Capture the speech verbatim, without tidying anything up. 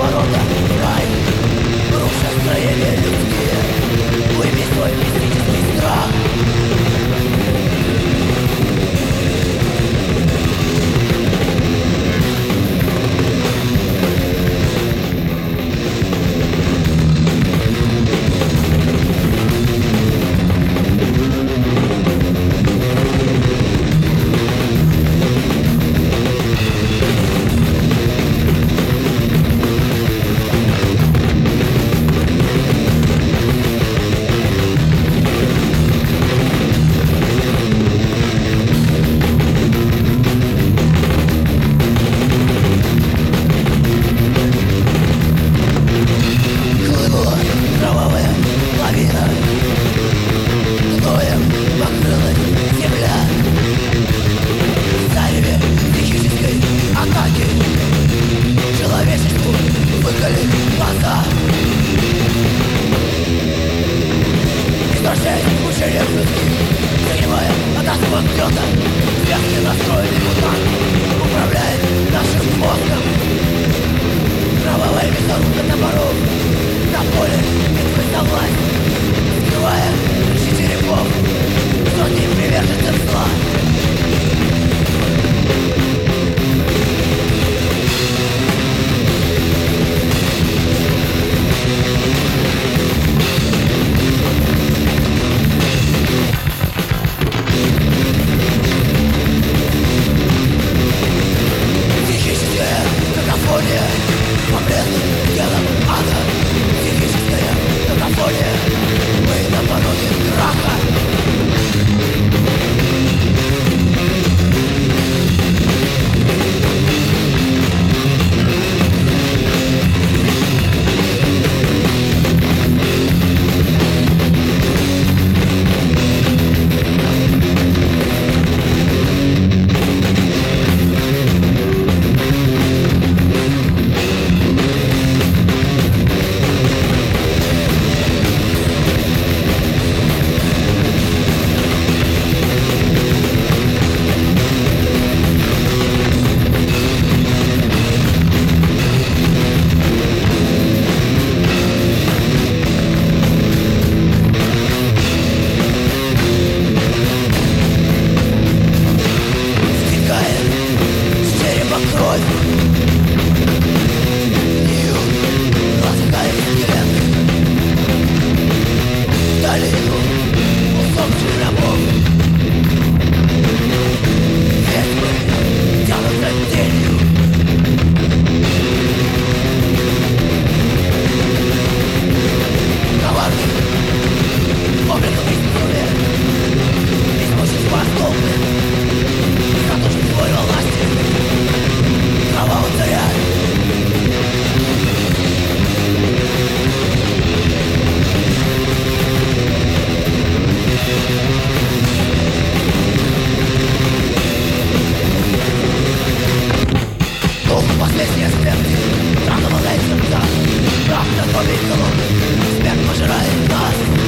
ворота в рай. Рушат строения людские, выпей свой мистический страх. Занимая от особого взлета, связки настроенный мутант управляет нашим мозгом. Кровавая мясорубка топоров на поле битвы за власть, скрывая крыши черепов сотни приверженцев зла. Момент делом ада, психическая какофония. Мы на пороге краха. Последняя смерть, правда, молается в нас. Правда, победила, смерть пожирает нас.